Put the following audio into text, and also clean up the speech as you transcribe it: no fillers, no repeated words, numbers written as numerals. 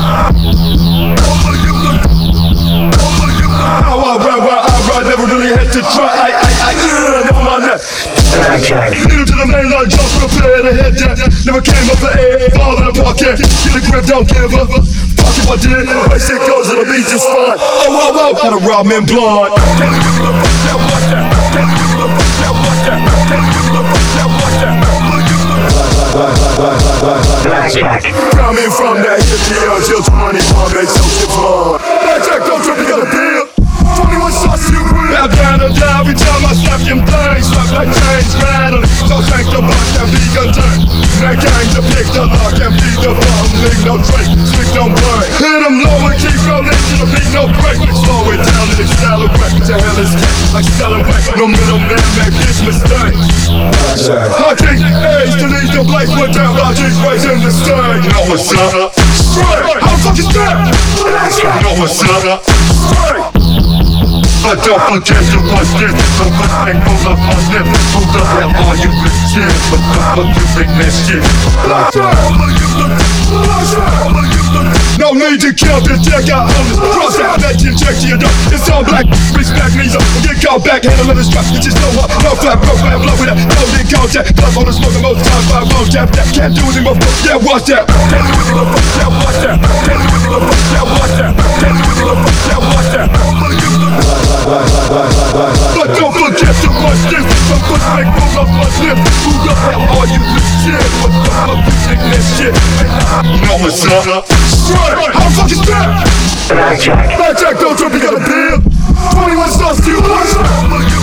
I never really had to try. Never mind that. New to the mainline, jump prepare to head down. Never came up for air, fall in the pocket. Get a grip, don't give a fuck if I did. Race it goes, it'll be just fine. Oh, gotta rob men blind. Coming from that hippie until 21 makes social fun. Blackjack, don't trip, you got a deal. 21 shots, you win. Bow down and down every time I slap them things. Slap like chains rattling. So thank the block and be content. That gang to pick the lock and beat the bomb. Leave no trace, stick no break. Hit them low and keep rolling to the beat, no break. Slow it down and accelerate. To hell is like selling whack. No middleman make this mistake. I can't age to leave the place went down. Logic raising the stage. You know what's up? Straight. How the fuck is that? You know what's up? Straight. But don't forget to watch this. Don't forget to up on this. Who the hell are you with shit? But what you think that shit? No need to kill the deck out on this. Cross out that you check to your door. It's all black, respect me so get called back, handle of the strap. You just know what, no flap, blow with that. Blow in contact, blood on the smoke, most times by road tap. That can't do it anymore, yeah, watch that. Can't do it anymore, yeah, watch that. Can't do it anymore, yeah, watch that. Can't do it anymore, yeah, watch that. But don't forget to watch this. Some push make moves off my lip. Who the hell are you with shit? What the fuck you think that shit? You know what's up? Straight. How the fuck is that? Blackjack, don't trip, you got a deal. 21 stars, do you watch?